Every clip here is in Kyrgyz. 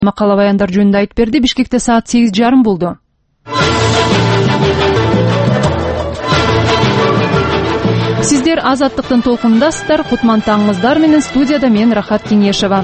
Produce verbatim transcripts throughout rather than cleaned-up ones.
Макала баяндар жөнүндө айтып берди. Бишкекте саат сегиз жарым болду. Сиздер Азаттыктын толкунундасыздар. Кутман таңыңыздар менен студияда мен Рахат Кеңешева.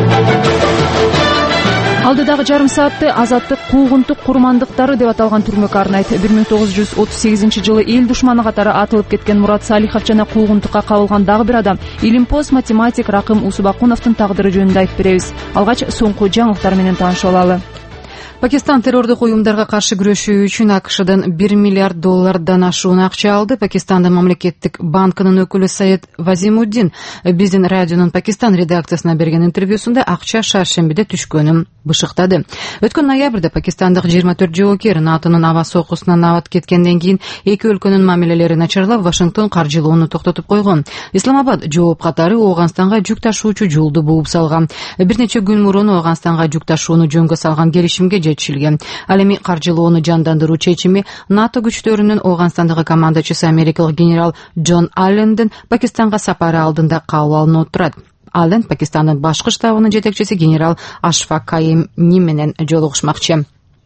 Алдыдагы жарым саатты Азаттык куугунтук курмандыктары деп аталган түрмөккө арнайт. бир миң тогуз жүз отуз сегизинчи жылы эл душманы катары атылып кеткен Мурат Салихов жана куугунтукка кабылган дагы бир адам, илимпоз математик Ракым Усубакуновдун тагдыры жөнүндө айтып беребиз. Алгач соңку жаңылыктар менен таанышып алалы. Пакистан террордук уюмдарга каршы күрөшүү үчүн АКШдан бир миллиард доллардан ашуун акча алды. Пакистандын мамлекеттик банкынын өкүлү Саид Вазимуддин биздин радионун Пакистан редакциясына берген интервьюсунда акча шаршембиде түшкөнүн бышыктады. Өткөн ноябрда пакистандык жыйырма төрт жоокер НАТОнун аба сокусунан абат кеткенден кийин эки өлкөнүн мамилелери начарлап, Вашингтон каржылоону токтотуп койгон. Исламабад жооп катары Ооганстанга жүк ташуучу жолду бууп салган. Бир нече күн мурун Ооганстанга жүк ташууну жөнгө салган келишимге жетишилген. Ал эми каржылоону жандандыруу чечими НАТО күчтөрүнүн Ооганстандагы командачысы америкалык генерал Джон Аллендин Пакистанга сапары алдында кабыл алынып турат. Аллен Пакистандын башкы штабынын жетекчиси генерал Ашфак Каими менен жолугушмакчы.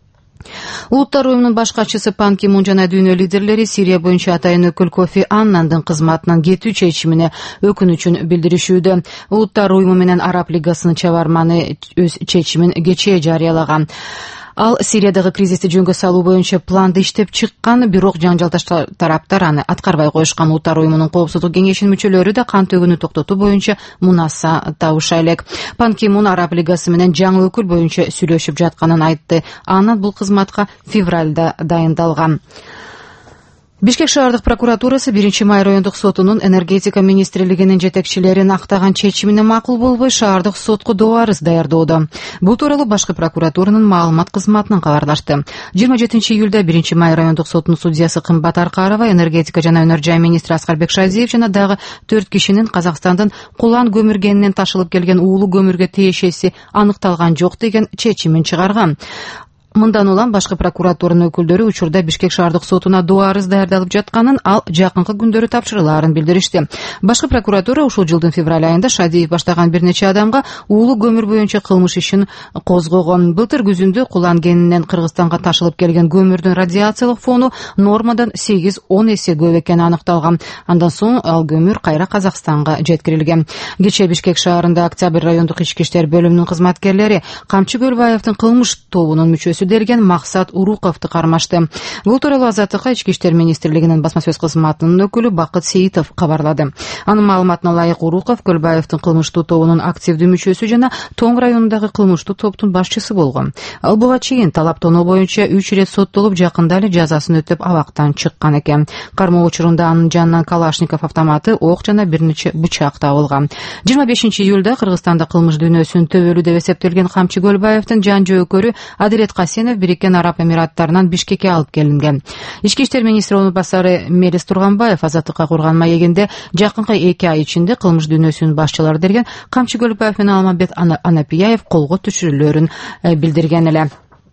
Улуттар уюмунун баш катчысы Пан Ки Мун жана дүйнө лидерлери Сирия боюнча атайын өкүл Кофи Аннандын кызматынан кетүү чечимине өкүнүчүн билдиришүүдө. Улуттар уюму менен Араб лигасынын чабарманы өз чечимин кечээ жарыялаган. Ал Сириядагы кризисти жөнгө салуу боюнча планды иштеп чыккан, бирок жаңжалташ тараптар аны аткарбай коюшкан. Улуттар уюмунун коопсуздук кеңешинин мүчөлөрү да кан төгүүнү токтотуу боюнча мунаса табыша элек. Пан Ки Мун Араб лигасы менен жаңы өкүл боюнча сүйлөшүп жатканын айтты. Анан бул кызматка февралда дайындалган. Бишкек шаардык прокуратурасы биринчи май райондук сотунун энергетика министрлигинин жетекчилерин актаган чечимине макул болбой шаардык сотко доо арыз даярдоодо. Бул тууралуу башкы прокуратуранын маалымат кызматынан кабарлашты. жыйырма жетинчи июлда биринчи май райондук сотунун судьясы Кымбат Аркарова, энергетика жана өнөр жай министри Аскарбек Шазиев жана дагы төрт кишинин Казакстандын Кулан көмүргенинен ташылып келген уулу көмүргө тиешеси аныкталган жок деген чечимин чыгарган. Мындан улам башкы прокуратуранын өкүлдөрү учурда Бишкек шаардык сотуна доо арыз даярдалып жатканын, ал жакынкы күндөрү тапшырылаарын билдиришти. Башкы прокуратура ушул жылдын февраль айында Шадиев баштаган бир нече адамга уулу көмүр боюнча кылмыш ишин козгогон. Былтыр күзүндө Кулан кенинен Кыргызстанга ташылып келген көмүрдүн радиациялык фону нормадан сегиз он эсе көп экени аныкталган. Андан соң ал көмүр кайра Казакстанга жеткирилген. Кечээ Бишкек шаарында Октябрь райондук ички иштер бөлүмүнүн кызматкерлери Камчы Көлбаевдин кылмыш тобунун мүчөсү делген Максат Уруковду кармашты. Бул тууралуу Азаттыкка ички иштер министрлигинин басма сөз кызматынын өкүлү Бакыт Сейитов кабарлады. Анын маалыматына ылайык Уруков Көлбаевдин кылмыштуу тобунун активдүү мүчөсү жана Тоң районундагы кылмыштуу топтун башчысы болгон. Ал буга чейин талаптонуу боюнча үч ирет соттолуп, жакында эле жазасын өтөп абактан чыккан экен. Кармоо учурунда анын жанынан Калашников автоматы, ок жана бир нече бычак табылган. жыйырма бешинчи июлда Кыргызстанда кылмыш дүйнөсүнүн төбөлү деп эсептелген Камчы Көлбаевдин жан жөөкөрү Адилет Бириккен Араб Эмираттарынан Бишкекке алып келинген. Ички иштер министри орун басары Мелис Турганбаев Азаттыкка курган маегинде жакынкы эки ай ичинде кылмыш дүйнөсүнүн башчылары делген Камчы Көлбаев менен Алмамбет Анапияев колго түшүрүлөөрүн билдирген эле.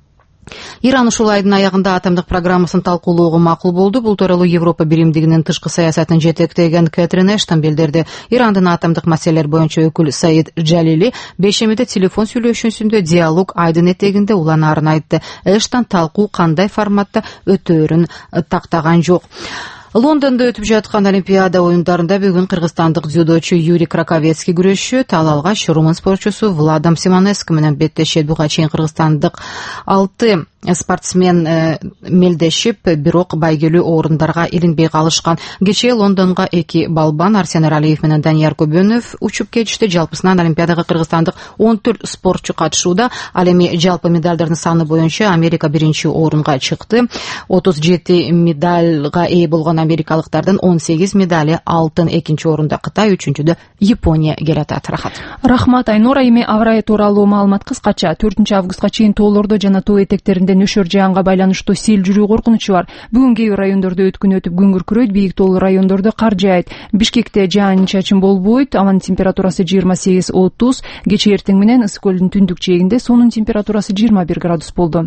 Иран ушул айдын аягында атомдук программасын талкуулоого макул болду. Бул тууралуу Европа биримдигинин тышкы саясатын жетектеген Кэтрин Эштон билдирди. Ирандын атомдук маселелер боюнча өкүлү Саид Джалили бейшембиде телефон сүйлөшүүсүндө диалог айдын этегинде уланаарын айтты. Эштон талкуу кандай форматта өтөөрүн тактаган жок. Лондондо өтүп жаткан Олимпиада оюндарында бүгүн кыргызстандык дзюдочу Юрий Краковецкий күрөшчү ал алгач румын спортчусу Владом Симонеску менен беттешет. Буга чейин кыргызстандык алты спортсмен э, мелдешип, бирок байгелүү орундарга илинбей калышкан. Кечээ Лондонго эки балбан Арсен Аралиев менен Данияр Көбөнов учуп кетишти. Жалпысынан Олимпиадага кыргызстандык он төрт спортчу катышууда. Ал эми жалпы медалдардын саны боюнча Америка биринчи орунга чыкты. отуз жети медалга ээ болгон америкалыктардын он сегиз медали алтын, экинчи орунда Кытай, үчүнчүдө Япония келатат. Рахат. Рахмат Айнура. Эми авария тууралуу маалымат кыскача. төртүнчү августка чейин тоолордо жана тоо этектеринде нөшөр жаанга байланыштуу сел жүрүү коркунучу бар. Бүгүн кээ бир райондордо өткүн өтүп күн күркүрөйт, бийик тоолуу райондордо кар жаайт. Бишкекте жаан-чачын болбойт. Абанын температурасы жыйырма сегиз отуз. Кечээ эртең менен Ысык көлдүн түндүк жээгинде суунун температурасы жыйырма бир градус болду.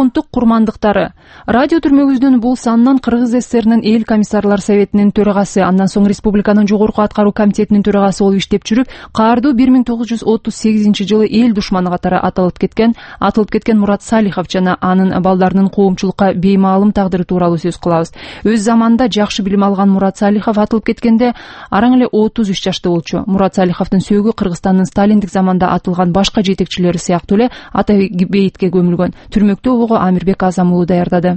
фронттук курмандыктары. Радио түрмөгүздүн бул санынан Кыргыз ССРнин эл комиссарлар советинин төрагасы, андан соң республиканын жогорку аткаруу комитетинин төрагасы болуп иштеп жүрүп, каардуу бир миң тогуз жүз отуз сегизинчи жылы эл душманы катары аталып кеткен атылып кеткен Мурат Салихов жана анын балдарынын коомчулукка беймаалым тагдыры тууралуу сөз кылабыз. Өз заманында жакшы билим алган Мурат Салихов атылып кеткенде араң эле отуз үч жашта болчу. Мурат Салиховдун сөөгү Кыргызстандын Сталиндик заманда атылган башка жетекчилери сыяктуу эле ата бейитке көмүлгөн. Түрмөктө ого Амирбек Азам уулу даярдады.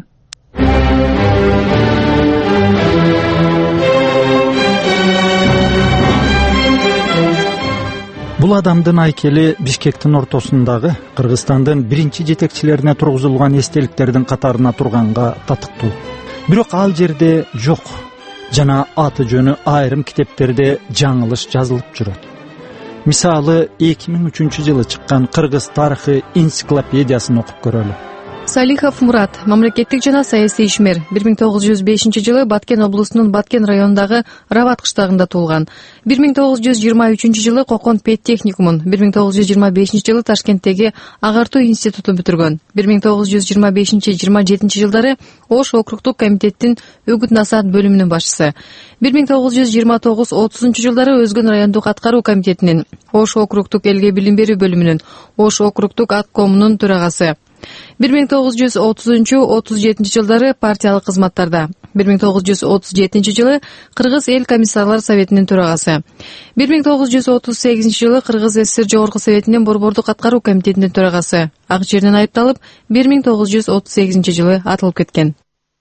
Бул адамдын айкели Бишкектин ортосундагы Кыргызстандын биринчи жетекчилерине тургузулган эстеликтердин катарына турганга татыктуу. Бирок ал жерде жок жана аты жөнү айрым китептерде жаңылыш жазылып жүрөт. Мисалы, эки миң үчүнчү жылы чыккан Кыргыз тарыхы энциклопедиясын окуп көрөлү. Салихов Мурат, мамлекеттик жана саясий ишмер. бир миң тогуз жүз бешинчи жылы Баткен облусунун Баткен районундагы Рабат кыштагында туулган. бир миң тогуз жүз жыйырма үчүнчү жылы Кокон педтехникумун, бир миң тогуз жүз жыйырма бешинчи жылы Ташкенттеги Агартуу институтун бүтүргөн. бир миң тогуз жүз жыйырма бешинчи — жыйырма жетинчи жылдары Ош округдук комитеттин үгүт насаат бөлүмүнүн башчысы. бир миң тогуз жүз жыйырма тогуз — отузунчу жылдары Өзгөн райондук аткаруу комитетинин, Ош округдук элге билим берүү бөлүмүнүн, Ош округдук аткомунун төрагасы. бир миң тогуз жүз отузунчу — отуз жетинчи жылдары партиялык кызматтарда. бир миң тогуз жүз отуз жетинчи жылы Кыргыз эл комиссарлар советинин төрагасы. бир миң тогуз жүз отуз сегизинчи жылы Кыргыз ССР жогорку советинин борбордук аткаруу комитетинин төрагасы. Ак жерден айыпталып, бир миң тогуз жүз отуз сегизинчи жылы атылып кеткен.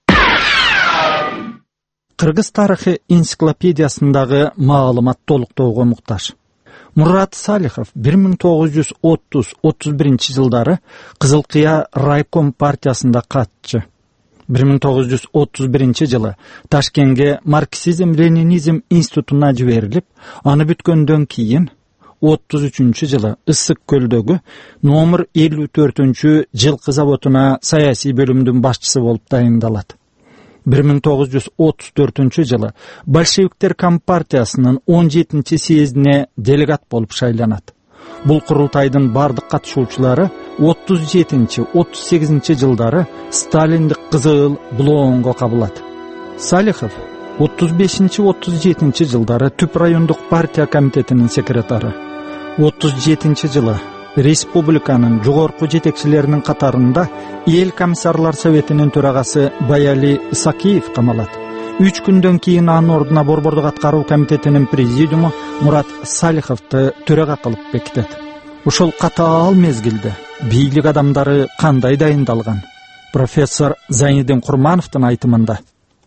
Кыргыз тарыхы энциклопедиясындагы маалымат толуктоого муктаж. Мурат Салихов бир миң тогуз жүз отуз — отуз биринчи жылдары Кызылкыя райком партиясында катчы. бир миң тогуз жүз отуз биринчи жылы Ташкентке марксизм-ленинизм институтуна жиберилип, аны бүткөндөн кийин отуз үчүнчү жылы Ысык көлдөгү номер элүү төртүнчү жылкы заводуна саясий бөлүмдүн башчысы болуп дайындалат. бир миң тогуз жүз отуз төртүнчү жылы Большевиктер компартиясынын он жетинчи съездине делегат болуп шайланат. Бул курултайдын бардык катышуучулары отуз жетинчи — отуз сегизинчи жылдары Сталиндик кызыл блоонго кабылат. Салихов отуз бешинчи — отуз жетинчи жылдары Түп райондук партия комитетинин секретары. отуз жетинчи жылы республиканын жогорку жетекчилеринин катарында эл комиссарлар советинин төрагасы Баяли Исакиев камалат. үч күндөн кийин анын ордуна борбордук аткаруу комитетинин президиуму Мурат Салиховду төрага кылып бекитет. Ошол катаал мезгилде бийлик адамдары кандай дайындалган? Профессор Зайнидин Курмановдун айтымында.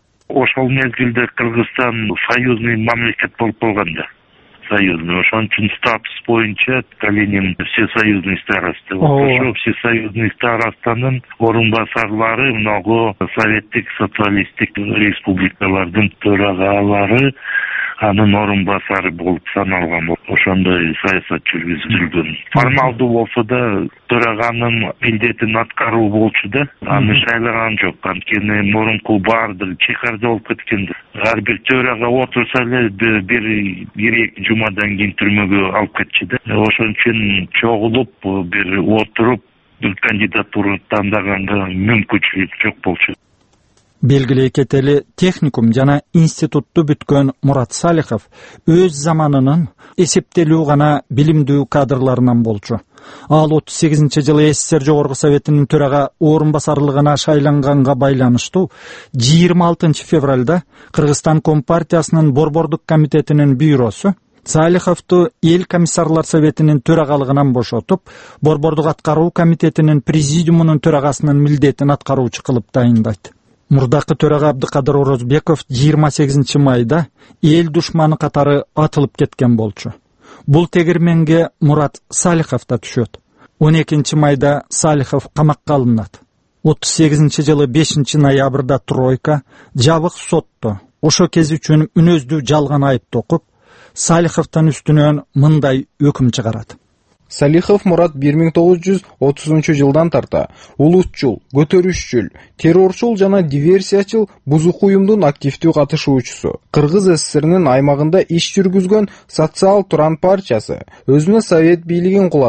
Ошол мезгилде Кыргызстан союзный мамлекет болуп калган да. Союзный. Ошон үчүн статус боюнча Калинин всесоюзный староста. Ошол всесоюзный старостанын орун басарлары много советтик социалисттик республикалардын төрагалары анын орун басары болуп саналган. Ошондой саясат жүргүзүлгөн. Формалдуу болсо да төраганын милдетин аткаруу болчу да. Аны шайлаган жок. Анткени мурунку баардык чекарда болуп кеткен. Ар бир төрага отурса эле бир бир эки жумадан кийин түрмөгө алып кетчү да. Ошон үчүн чогулуп бир отуруп бир кандидатура тандаганга мүмкүнчүлүк жок болчу. Белгилей кетели, техникум жана институтту бүткөн Мурат Салихов өз заманынын эсептелүү гана билимдүү кадрларынан болчу. Ал отуз сегизинчи жылы СССР жогорку советинин төрага орун басарлыгына шайланганга байланыштуу жыйырма алтынчы февралда Кыргызстан компартиясынын борбордук комитетинин бюросу Салиховду эл комиссарлар советинин төрагалыгынан бошотуп, борбордук аткаруу комитетинин президиумунун төрагасынын милдетин аткаруучу кылып дайындайт. Мурдакы төрага Абдыкадыр Орозбеков жыйырма сегизинчи майда эл душманы катары атылып кеткен болчу. Бул тегирменге Мурат Салихов да түшөт. он экинчи майда Салихов камакка алынат. отуз сегизинчи жылы бешинчи ноябрда тройка жабык сотто ошо кез үчүн мүнөздүү жалган айып токуп, Салиховдун үстүнөн мындай өкүм чыгарат. Салихов Мурат бир миң тогуз жүз отузунчу жылдан тарта улутчул, көтөрүшчүл, террорчул жана диверсиячыл бузук уюмдун активдүү катышуучусу. Кыргыз ССРнин аймагында иш жүргүзгөн Социал Туран партиясы өзүнө совет бийлигин кулатып,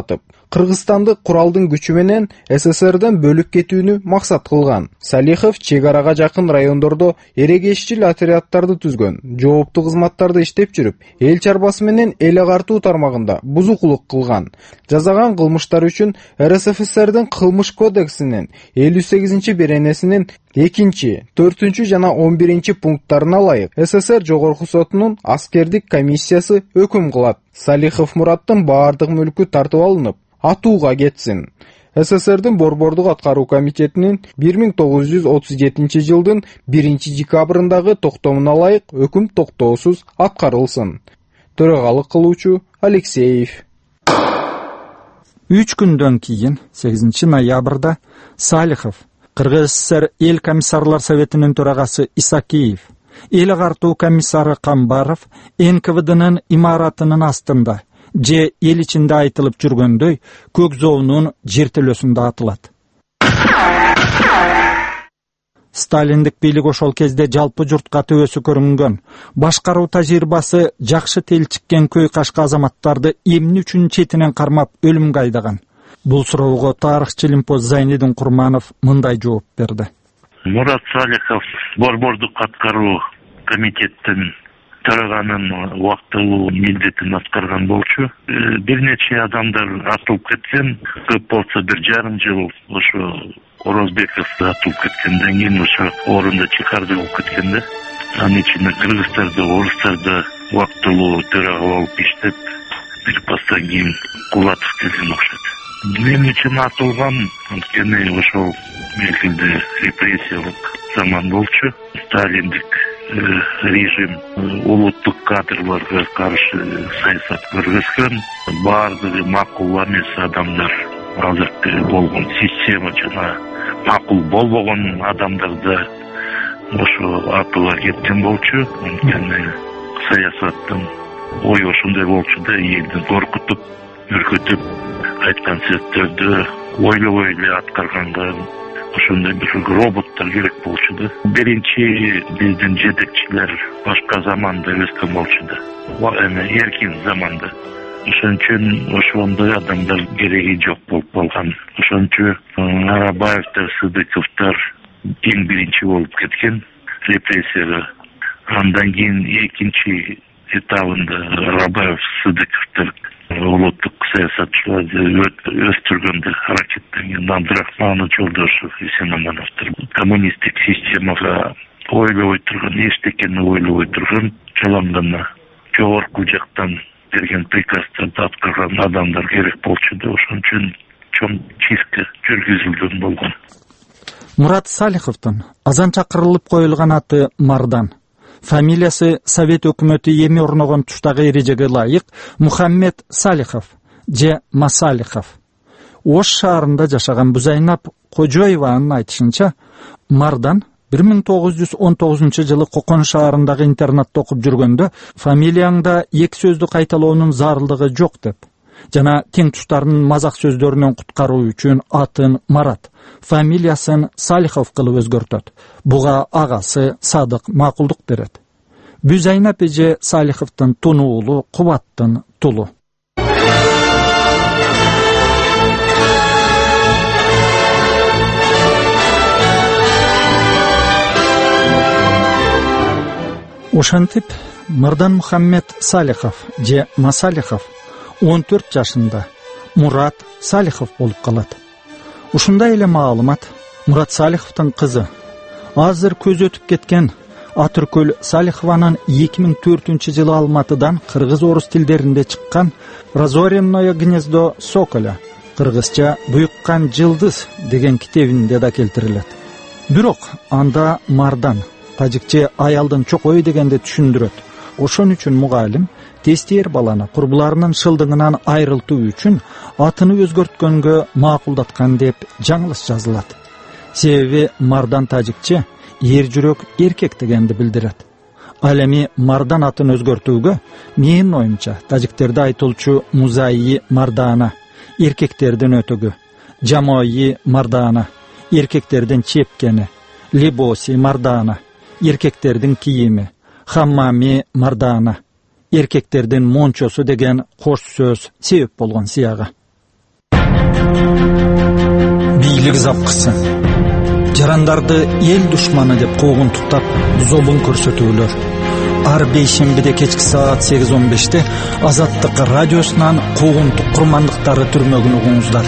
Кыргызстандык куралдын күчү менен СССРдан бөлүп кетүүнү максат кылган. Салихов чек арага жакын райондордо эрегешчил отряддарды түзгөн, жооптуу кызматтарда иштеп жүрүп, эл чарбасы менен эл агартуу тармагында бузукулук кылган. Жазаган кылмыштар үчүн РСФСРдин кылмыш кодексинин элүү сегизинчи беренесинин экинчи, төртүнчү жана он биринчи пункттарына ылайык СССР жогорку сотунун аскердик комиссиясы өкүм кылат. Салихов Мураттын баардык мүлкү тартып алынып, атууга кетсин. СССРдин Борбордук аткаруу комитетинин бир миң тогуз жүз отуз жетинчи жылдын биринчи декабрындагы токтомуна ылайык өкүм токтоосуз аткарылсын. Төрагалык кылуучу Алексеев. Үч күндөн кийин сегизинчи ноябрда Салихов Кыргыз ССР эл комиссарлар советинин төрагасы Исакиев, эл агартуу комиссары Камбаров Н К В Днын имаратынын астында же эл ичинде айтылып жүргөндөй Көкзоонун жертөлөсүндө атылат. Сталиндик бийлик ошол кезде жалпы журтка төбөсү көрүнгөн, башкаруу тажрыйбасы жакшы телчиккен көй кашка азаматтарды эмне үчүн четинен кармап өлүмгө айдаган? Бул суроого тарыхчы Лимпоз Зайнидин Курманов мындай жооп берди. Мурат Салихов Борбордук аткаруу комитеттин төраганын убактылуу милдетин аткарган болчу. Бир нече адамдар атылып кеткен, көп болсо бир жарым жыл ошо Орозбеков атылып кеткенден кийин ошо орунда чекарды болуп кеткенде, анын ичинде кыргыздарда, орустарда убактылуу төрага болуп иштеп, бир пастан кийин Кулатов келген окшойт. Мен үчүн атылган, анткени ошол мезгилде репрессиялык заман болчу. Сталиндик режим улуттук кадрларга каршы саясат көргөзгөн. Баардыгы макул эмес адамдар, азыркы болгон система жана макул болбогон адамдарда ошо атыла кеткен болчу. Анткени саясаттын ою ошондой болчу да, элди коркутуп, үркүтүп, айткан сөздөрдү ойлобой эле аткарганга ошондой бир роботтор керек болчу да. Биринчи биздин жетекчилер башка заманда өскөн болчу да, эми эркин заманда. Ошон үчүн ошондой адамдар кереги жок болуп калган. Ошон үчүн Арабаевдер, Сыдыковдор эң биринчи болуп кеткен репрессияга. Андан кийин экинчи этабында Арабаев, Сыдыковдор улуттук саясатчыларды өстүргөндө аракеттенген. Абдрахманов, Жолдошев, Есенамановдор коммунисттик системага ойлобой турган, эчтекени ойлобой турган, жалаң гана жогорку жактан берген приказдарды аткарган адамдар керек болчу да, ошон үчүн чоң чистка жүргүзүлгөн болгон. Мурат Салиховдун азан чакырылып коюлган аты Мардан. Фамилиясы Совет өкмөтү эми орногон туштагы эрежеге ылайык Мухаммед Салихов же Масалихов. Ош шаарында жашаган Бузайнап Кожоеванын айтышынча, Мардан бир миң тогуз жүз он тогузунчу жылы Кокон шаарындагы интернатта окуп жүргөндө фамилияңда эки сөздү кайталоонун зарылдыгы жок деп, жана тең туштарынын мазак сөздөрүнөн куткаруу үчүн атын Марат, фамилиясын Салихов кылып өзгөртөт. Буга агасы Садык макулдук берет. Бузайнап эже Салиховдун тунуулу, Кубаттын тулу. Ошентип, Мардан Мухаммед Салихов же Масалихов он төрт жашында Мурат Салихов болуп калат. Ушундай эле маалымат Мурат Салиховдун кызы, азыр көз өтүп кеткен Атыркөл Салихованын эки миң төртүнчү жылы Алматыдан кыргыз-орус тилдеринде чыккан «Разоренное гнездо соколя» кыргызча «Буйуккан жылдыз» деген китебинде да келтирилет. Бирок анда Мардан, тажикче аялдын чокой дегенде түшүндүрөт. Ошон үчүн мугалим тестер баланы курбуларынын шылдыгынан айрылтуу үчүн атыны өзгөрткөнгө макулдаткан деп жаңылыш жазылат. Себеби Мардан тажикче эр жүрөк эркек дегенди билдирет. Ал эми Мардан атын өзгөртүүгө менин оюмча тажиктерде айтылчу Музайи Мардана, эркектердин өтөгү, Жамои Мардана, эркектердин чепкени, Либоси Мардана, эркектердин кийими, Хаммами Мардана, эркектердин мончосу деген кош сөз себеп болгон сыяга. бийлик запкысы, жарандарды эл душманы деп куугунтуктап зобун көрсөтүүлөр. Ар бейшембиде кечки саат сегиз он беште Азаттык радиосунан куугунтук курмандыктары түрмөгүн угуңуздар.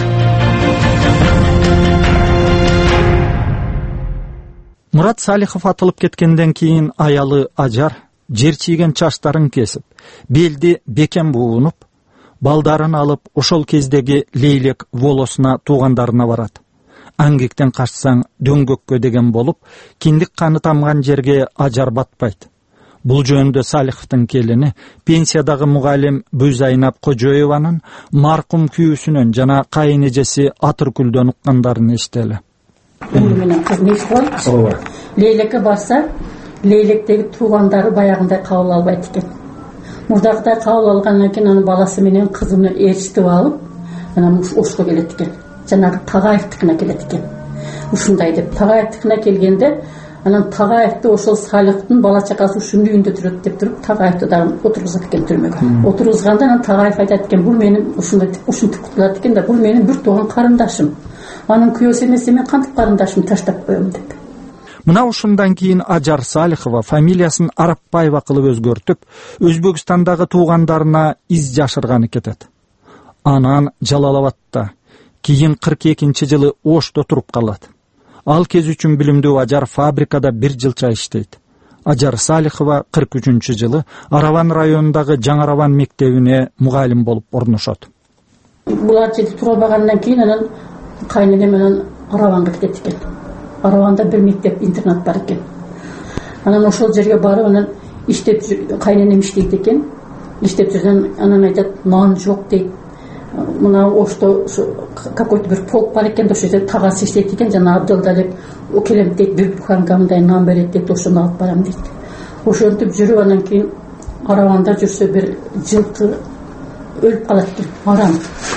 Мурат Салихов атылып кеткенден кийин аялы Ажар жер чийген чачтарын кесип, белди бекем буунуп, балдарын алып ошол кездеги Лейлек волосуна туугандарына барат. Аңгектен качсаң дөңгөккө деген болуп, киндик каны тамган жерге Ажар батпайт. Бул жөнүндө Салиховдун келини пенсиядагы мугалим Бүйзайнап Кожоеванын маркум күйүүсүнөн жана кайын эжеси Атыркүлдөн уккандарын эстели. Угу менен кыз не кылат? Лейлекке барса, Лейлектеги туугандары баягындай кабыл албайт экен. Мурдагыдай кабыл алгандан кийин анын баласы менен кызын ээрчитип алып, анан ошко келет экен. Жанагы Тагаевдикине келет экен. Ушундай деп Тагаевдикине келгенде, анан Тагаевди ошол Салиховдун бала чакасы ушунун үйүндө турат деп туруп, Тагаевди дагы отургузат экен түрмөгө. Отургузганда анан Тагаев айтат экен, бул менин ушундай ушинтип кутулат экен да, бул менин бир тууган карындашым. Анын күйөөсү эмесе, мен кантип карындашымды таштап коем деп. Мына ушундан кийин Ажар Салихова фамилиясын Арапбаева кылып өзгөртүп, Өзбекстандагы туугандарына из жашырганы кетет. Анан Жалалабадта, кийин кырк экинчи жылы Ошто туруп калат. Ал кез үчүн билимдүү Ажар фабрикада бир жылча иштейт. Ажар Салихова кырк үчүнчү жылы Араван районундагы Жаңы Араван мектебине мугалим болуп орношот. Булар жетип тура албагандан кийин анан кайненем менен Араванга кетет экен. Араванда бир мектеп интернат бар экен. Анан ошол жерге барып, анан иштеп кайненем иштейт экен. Иштеп жүргөн, анан айтат, нан жок дейт. Мына Ошто какой-то бир полк бар экен, ошол жерде тагасы иштейт экен, жана Абдылдалеп келем дейт, бир буханкамдай нан берет дейт, ошону алып барам дейт. Ошентип жүрүп, анан кийин Араванда жүрсө бир жылкы өлүп калат экен. Арам.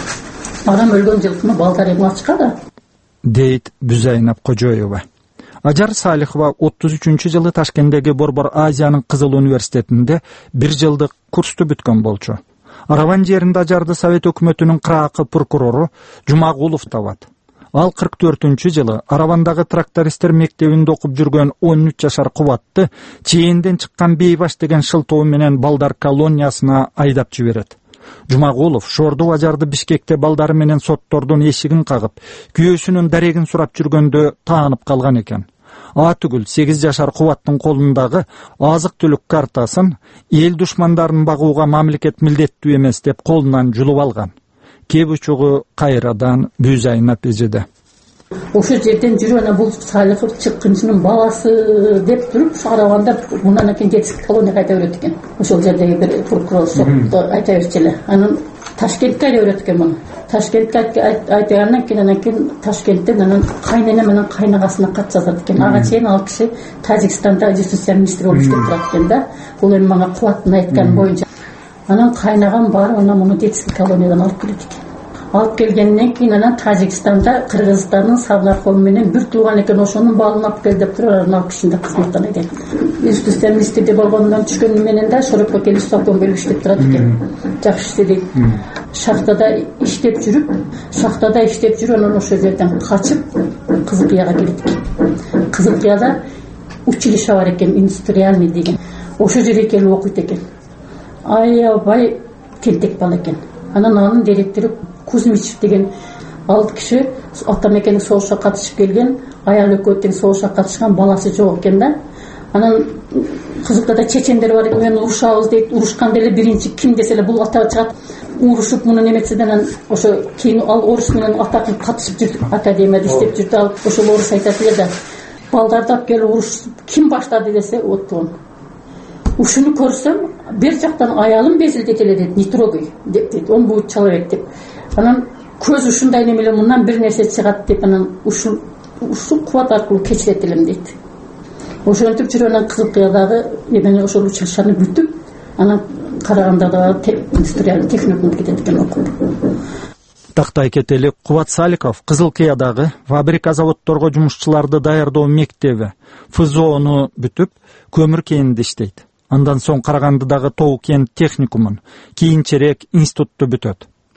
Арам өлгөн жылкыны балдар эми ачкада. Дейт Бүйзайнап Кожоева. Ажар Салихова отуз үчүнчү жылы Ташкенттеги Борбор Азиянын Кызыл университетинде бир жылдык курсту бүткөн болчу. Араван жеринде Ажарды Совет өкмөтүнүн кыраакы прокурору Жумагулов табат. Ал кырк төртүнчү жылы Аравандагы трактористтер мектебинде окуп жүргөн он үч жашар Кубатты чейинден чыккан Бейбаш деген шылтоо менен балдар колониясына айдап жиберет. Жумагулов Шорду Ажарды Бишкекте балдары менен соттордун эшигин кагып, күйөөсүнүн дарегин сурап жүргөндө таанып калган экен. Атүгүл сегиз жашар Кубаттын колундагы азык-түлүк картасын эл душмандарын багууга мамлекет милдеттүү эмес деп колунан жулуп алган. Кеп учугу кайрадан Бүйзайнап эжеде. Ошол жерден жүрүп, анан бул Салихов чыккынчынын баласы деп туруп, Араванда мындан кийин детский колонияга айта берет экен. Ошол жердеги бир прокурор сотто айта берчү эле. Анан Ташкентке айта берет экен муну. Ташкентке айтгандан кийин анан кийин Ташкенттен анан кайнене менен кайнагасына кат жазат экен. Ага чейин ал киши Тажикстанда юстиция министри болуп иштеп турат экен да. Бул эми мага Кубаттын айтканы боюнча. Анан кайнагам барып, анан муну детский колониядан алып келет экен. Алып келгенден кийин анан Тажикстанда Кыргызстандын Савнарком менен бир тууган экен, ошонун балын алып кел деп туруп, анан алып кишинде кызматтан экен. Юстиция министрде болгондон түшкөнү менен да Шорокко келип закон берип иштеп турат экен. Жакшы иштедик. Шахтада иштеп жүрүп, шахтада иштеп жүрүп, анан ошол жерден качып Кызылкыяга келет экен. Кызылкыяда училище бар экен, индустриальный деген. Ошол жерге келип окуйт экен. Аябай тентек бала экен. Анан анын директору Кузьмичев деген ал киши Атамекендик согушка катышып келген, аял экөө тең согушка катышкан, баласы жок экен да. Анан Кызылкыяда чечендер бар экен, мен урушабыз дейт, урушканда эле биринчи ким десе эле бул ата чыгат. Урушуп мунун эметседен ошо кийин ал орус менен ата кылып катышып жүрдү, академияда иштеп жүрдү. Ал ошол орус айтат эле да, балдарды алып келип урушуп ким баштады десе, оттон. Ушуну көрсөм, бер жактан аялым безилдет эле дейт, не трогай дейт, он будет человек деп. Анан көз ушундай немеле мындан бир нерсе чыгат деп, анан ушул ушул кубат аркылуу кечирет элем дейт. Ошентип жүрүп, анан Кызылкыядагы эмени ошол училищени бүтүп, анан Карагандагы индустриалдык техникумга кетет экен окуп. Тактай кетели, Кубат Салихов Кызылкыядагы фабрика заводдорго жумушчуларды даярдоо мектеби ФЗОну бүтүп, көмүр кенинде иштейт. Андан соң Карагандыдагы Тоо кен техникумун, кийинчерээк институтту бүтөт.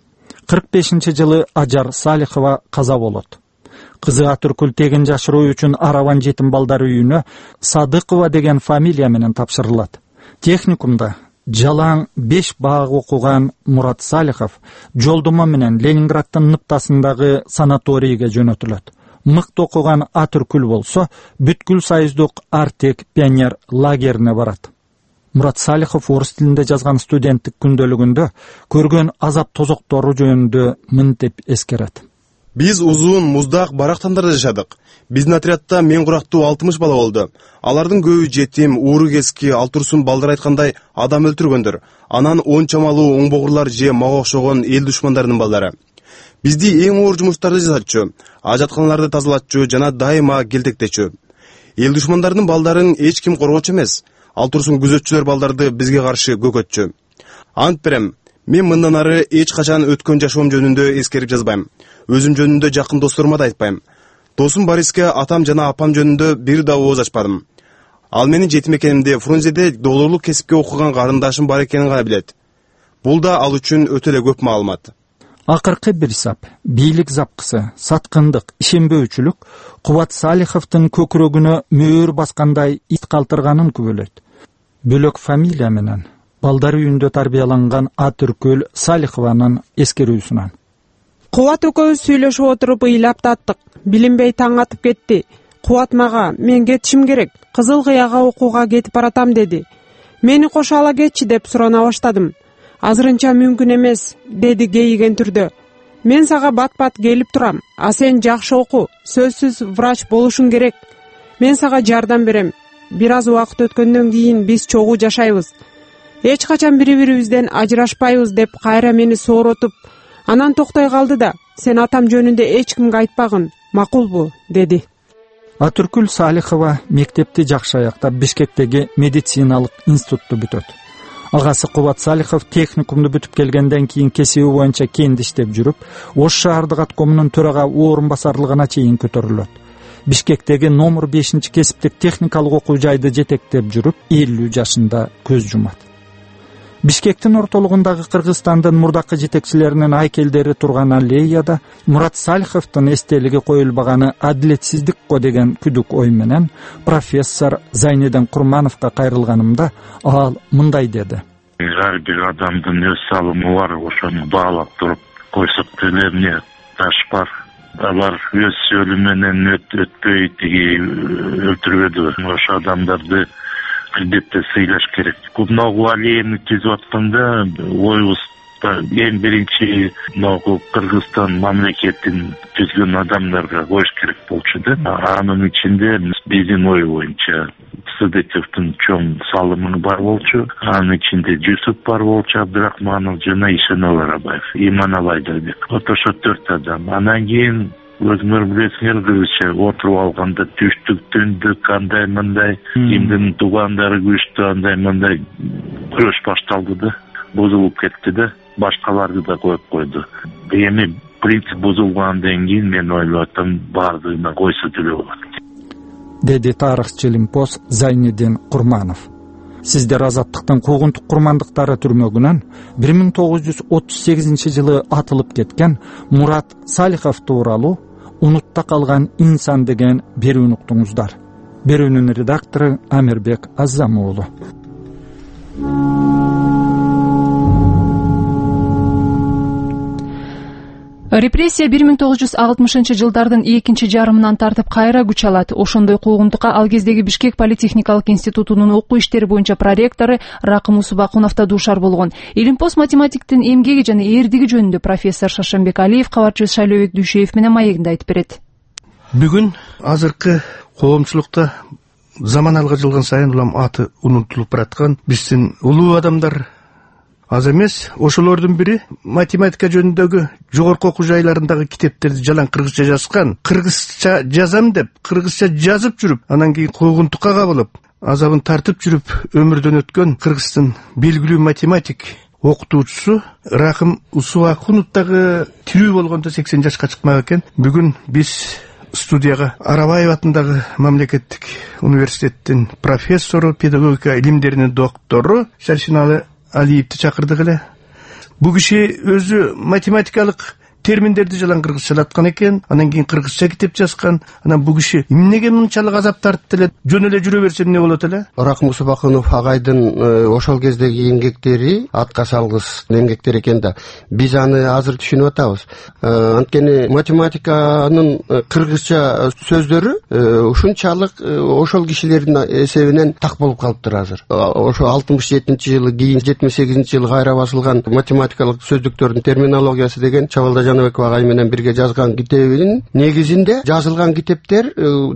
кырк бешинчи жылы Ажар Салихова каза болот. Кызы Атүркүл тегин жашыруу үчүн Араван жетим балдар үйүнө Садыкова деген фамилия менен тапшырылат. Техникумда жалаң беш баак окуган Мурат Салихов жолдомо менен Ленинграддын Ныптасындагы санаторийге жөнөтүлөт. Мыкты окуган Атүркүл болсо бүткүл союздук Артек пионер лагерине барат. Мурат Салихов орус тилинде жазган студенттик күндөлүгүндө көргөн азап тозоктору жөнүндө мынтип эскерет. Биз узун муздак барактандарда жашадык. Биздин отрядда мен курактуу алтымыш бала болду. Алардын көбү жетим, ууру кески, ал турсун балдар айткандай адам өлтүргөндөр. Анан он чамалуу оңбогурлар же мага окшогон эл душмандарынын балдары. Бизди эң оор жумуштарды жасатчу, ажатканаларды тазалатчу жана дайыма келтектечү. Эл душмандарынын балдарын эч ким коргончу эмес. Ал турсун күзөтчүлөр балдарды бизге каршы көкөтчү. Ант берем, мен мындан ары эч качан өткөн жашоом жөнүндө эскерип жазбайм. Өзүм жөнүндө жакын досторума да айтпайм. Досум Бориске атам жана апам жөнүндө бир да ооз ачпадым. Ал менин жетим экенимди Фрунзеде долларлык кесипке окуган карындашым бар экенин гана билет. Бул да ал үчүн өтө эле көп маалымат. Акыркы бир сап, бийлик запкысы, саткындык, ишенбөөчүлүк Кубат Салиховдун көкүрөгүнө мөөр баскандай ит калтырганын күбөлөйт. Бөлөк фамилия менен балдар үйүндө тарбияланган Атүркүл Салихованын эскерүүсүнөн. Кубат экөөбүз сүйлөшүп отуруп ыйлап таттык. Билинбей таң атып кетти. Кубат мага, мен кетишим керек. Кызыл Кыяга окууга кетип баратам деди. Мени кошо ала кетчи деп сурана баштадым. Азырынча мүмкүн эмес, деди кейиген түрдө. Мен сага бат-бат келип турам. А сен жакшы оку, сөзсүз врач болушуң керек. Мен сага жардам берем. Бир аз убакыт өткөндөн кийин биз чогуу жашайбыз. Эч качан бири-бирибизден ажырашпайбыз деп кайра мени сооротуп, анан токтой калды да, сен атам жөнүндө эч кимге айтпагын, макулбу, деди. Атүркүл Салихова мектепти жакшы аяктап Бишкектеги медициналык институтту бүтөт. Агасы Кубат Салихов техникумду бүтүп келгенден кийин кесиби боюнча кенде иштеп жүрүп, Ош шаардык аткомунун төрага орун басарлыгына чейин көтөрүлөт. Бишкектеги номер бешинчи кесиптик техникалык окуу жайды жетектеп жүрүп, элүү жашында көз жумат. Бишкектин ортолугундагы Кыргызстандын мурдакы жетекчилеринин айкелдери турган аллеяда Мурат Салиховдун эстелиги коюлбаганы адилетсиздикко деген күдүк ой менен профессор Зайниден Курмановго кайрылганымда ал мындай деди. Ар бир адамдын өз салымы бар, ошону баалап туруп койсок деле эмне таш бар. Алар өз сөөлү менен өтпөй тиги өлтүрбөдү. Ошо адамдарды албетте сыйлаш керек. Могу аллеяны түзүп атканда оюбузда эң биринчи могу Кыргызстан мамлекетин түзгөн адамдарга коюш керек болчу да. Анын ичинде биздин ой боюнча Сыдыковдун чоң салымы бар болчу. Анын ичинде Жусуп бар болчу, Абдрахманов жана Ишенов Арабаев, Иманабай Айдарбек. Вот ошо төрт адам. Анан кийин өзүңөр билесиңер, кыргызча отуруп алганда түштүк, түндүк, кандай мындай, кимдин туугандары күчтүү, андай мындай күрөш башталды да, бузулуп кетти да, башкаларды да коюп койду. Эми принцип бузулгандан кийин мен ойлоп атам, баардыгына койсо деле болот, деди тарыхчы Лимпос Зайнидин Курманов. Сиздер Азаттыктын куугунтук курмандыктары түрмөгүнөн бир миң тогуз жүз отуз сегизинчи жылы атылып кеткен Мурат Салихов тууралуу «Унутта калган инсан» деген берүүнү уктуңуздар. Берүүнүн редактору Амирбек Аззам уулу. Репрессия бир миң тогуз жүз алтымышынчы жылдардын экинчи жарымынан тартып кайра күч алат. Ошондой куугунтукка ал кездеги Бишкек политехникалык институтунун окуу иштери боюнча проректору Ракым Усубакунов да дуушар болгон. Илимпос математиктин эмгеги жана эрдиги жөнүндө профессор Шашенбек Алиев кабарчыбыз Шайлообек Дүйшеев менен маегинде айтып берет. Бүгүн азыркы коомчулукта заман алга жылган сайын улам аты унутулуп бараткан биздин улуу адамдар аз эмес. Ошолордун бири математика жөнүндөгү жогорку окуу жайларындагы китептерди жалаң кыргызча жазган. Кыргызча жазам деп, кыргызча жазып жүрүп, анан кийин куугунтукка кабылып, азабын тартып жүрүп өмүрдөн өткөн Кыргыздын белгилүү математик окутуучусу Ракым Усубакунов дагы тирүү болгондо сексен жашка чыкмак экен. Бүгүн биз студияга Арабаев атындагы мамлекеттик университеттин профессору, педагогика илимдеринин доктору Шаршиналы Алиевди чакырдык эле. бул киши өзү математикалык терминдерди жалаң кыргызчалаткан экен, анан кийин кыргызча китеп жазган. Анан бул киши эмнеге мынчалык азап тартып эле жөн эле жүрө берсе эмне болот эле? Рахым Усубакунов агайдын ошол кездеги эмгектери атка салгыс эмгектер экен да. Биз аны азыр түшүнүп атабыз. Анткени математиканын кыргызча сөздөрү ушунчалык ошол кишилердин эсебинен так болуп калыптыр азыр. Ошо алтымыш жетинчи жылы кийин жетимиш сегизинчи жылы кайра басылган математикалык сөздүктөрдүн терминологиясы деген Чабалда Жаныбек агай менен бирге жазган китебинин негизинде жазылган китептер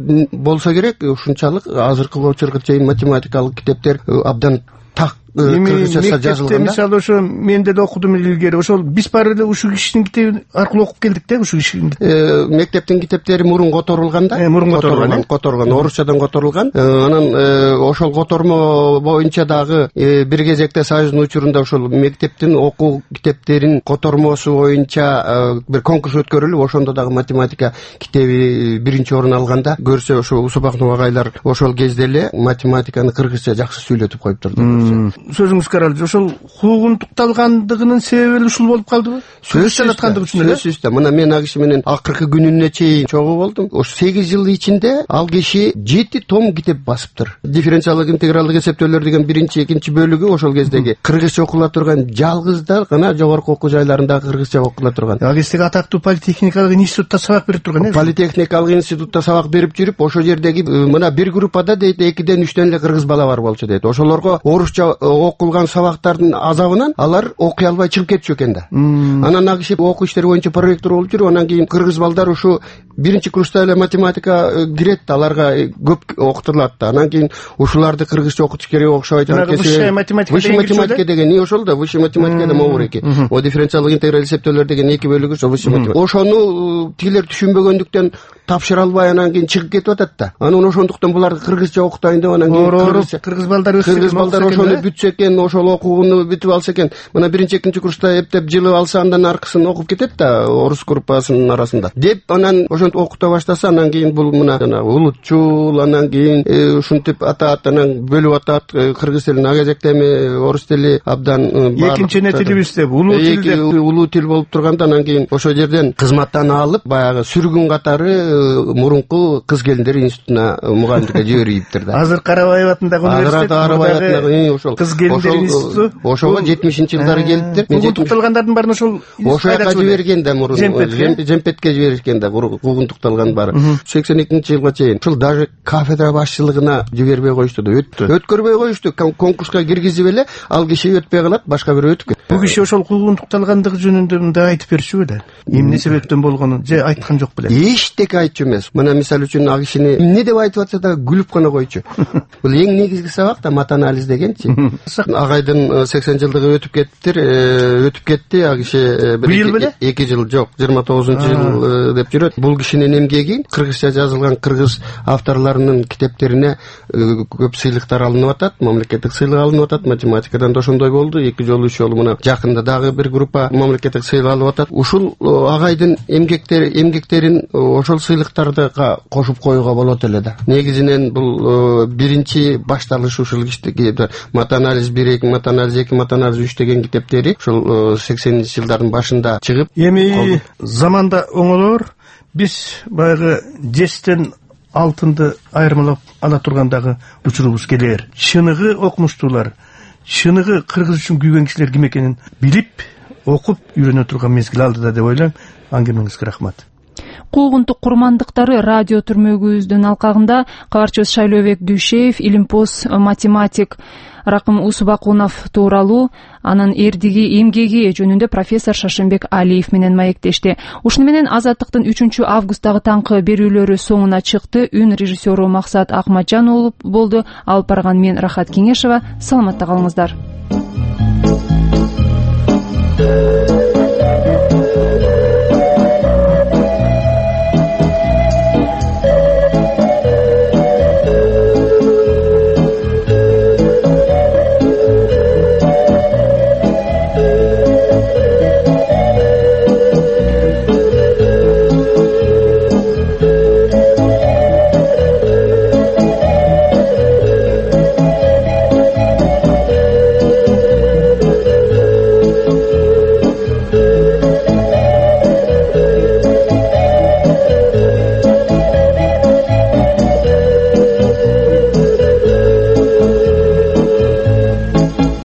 болсо керек, ушунчалык азыркы учурга чейин математикалык китептер абдан так кыргызча жазылган. Мисалы ошо мен да окудум илгери. Ошол биз баары эле ушул кишинин китеби аркылуу окуп келдик да, ушул кишинин. Мектептин китептери мурун которулган да. Мурун которулган, которулган, орусчадан которулган. Анан ошол котормо боюнча дагы бир кезекте Союздун учурунда ошол мектептин окуу китептерин котормосу боюнча бир конкурс өткөрүлүп, ошондо дагы математика китеби биринчи орун алганда, көрсө ошо Усубакунов агайлар ошол кезде эле математиканы кыргызча жакшы сүйлөтүп коюптур. Сөзүңүз каралды. Ошол куугунтукталгандыгынын себеби ушул болуп калдыбы? Кыргызчалаткандыгы үчүн эле. Сөзсүз да. Мына мен ал киши менен акыркы күнүнө чейин чогуу болдум. Ошо сегиз жыл ичинде ал киши жети том китеп басыптыр. Дифференциалдык интегралдык эсептөөлөр деген биринчи, экинчи бөлүгү ошол кездеги кыргызча окула турган жалгыздар гана жогорку окуу жайларында кыргызча окула турган. Ал кездеги атактуу политехникалык институтта сабак берип турган э? Политехникалык институтта сабак берип жүрүп, ошол жердеги мына бир группада дейт экиден үчтөн эле кыргыз бала бар болчу дейт. Ошолорго орусча окулган сабактардын азабынан алар окуй албай чыгып кетчү экен да. Анан ал киши окуу иштери боюнча проректор болуп жүрүп, анан кийин кыргыз балдар ушу биринчи курста эле математика кирет, аларга көп окутулат да. Анан кийин ушуларды кыргызча окутуш керек окшобойт. Высшая математика высшая математика деген ошол да, высшая математика да могу эки. О дифференциалдык интеграл эсептөөлөр деген эки бөлүгү ошо высшая математика. Ошону тигилер түшүнбөгөндүктөн тапшыра албай анан кийин чыгып кетип атат да. Анан ошондуктан буларды кыргызча окутайын деп анан кийин кыргыз балдар кыргыз балдар ошону бүтсө экен, ошол окууну бүтүп алса экен. Мына биринчи, экинчи курста эптеп жылып алса, андан аркысын окуп кетет да орус группасынын арасында. Деп анан ошентип окута баштаса, анан кийин бул мына жана улутчул, анан кийин ушинтип атат, анан бөлүп атат. Кыргыз тилин ага жакта эми орус тили абдан экинчи эне тилибиз деп улуу тил деп улуу тил болуп турганда, анан кийин ошол жерден кызматтан алып, баягы сүргүн катары мурунку кыз келиндер институтуна мугалимдикке жибериптир да. Азыр Карабаев атындагы университет, Карабаев атындагы ошол кыз келиндер институту ошого жетимишинчи жылдары келиптир. Куугунтукталгандардын баарын ошол ошол жака жиберген да, мурун Жемпетке жиберишкен да куугунтукталган баары. сексен экинчи жылга чейин ушул даже кафедра башчылыгына жибербей коюшту да, өттү. Өткөрбөй коюшту, конкурска киргизип эле ал киши өтпөй калат, башка бирөө өтүп кетти. Бул киши ошол куугунтукталгандыгы жөнүндө мындай айтып берчү беле? Эмне себептен болгонун же айткан жок беле? Эчтеке айтчу эмес. Мына мисалы үчүн ал кишини эмне деп айтып атса да күлүп гана койчу. Бул эң негизги сабак да, мат анализ дегенчи. Агайдын сексен жылдыгы өтүп кеттир, өтүп кетти. Ал киши быйыл беле? эки жыл жок, жыйырма тогузунчу жыл деп жүрөт. Бул кишинин эмгеги кыргызча жазылган кыргыз авторлорунун китептерине көп сыйлыктар алынып атат, мамлекеттик сыйлык алынып атат. Математикадан да ошондой болду. Эки жолу үч жолу мына жакында дагы бир группа мамлекеттик сыйлык алып атат. Ушул агайдын эмгектери эмгектерин ошол сыйлыктарды кошуп коюуга болот эле да. Негизинен бул биринчи башталыш ушул кишиге мат анализ бир, мат анализ эки, мат анализ үч деген китептери ушул сексенинчи жылдардын башында чыгып. Эми заманда оңолор биз баягы жестен алтынды айырмалап ала тургандагы учурубуз келер. Чыныгы окумуштуулар, чыныгы кыргыз үчүн күйгөн кишилер ким экенин билип, окуп үйрөнө турган мезгил алды да деп ойлойм. Аңгемеңизге рахмат. Куугунтук курмандыктары радио түрмөгүбүздүн алкагында кабарчыбыз Шайлообек Дүйшеев, илимпоз математик Ракым Усубакунов тууралуу анын эрдиги эмгеги жөнүндө профессор Шашынбек Алиев менен маектешти. Ушуну менен Азаттыктын үчүнчү августтагы таңкы берүүлөрү соңуна чыкты. Үн режиссеру Максат Акматжан болду. Алып барган мен Рахат Кеңешова. Саламатта калыңыздар.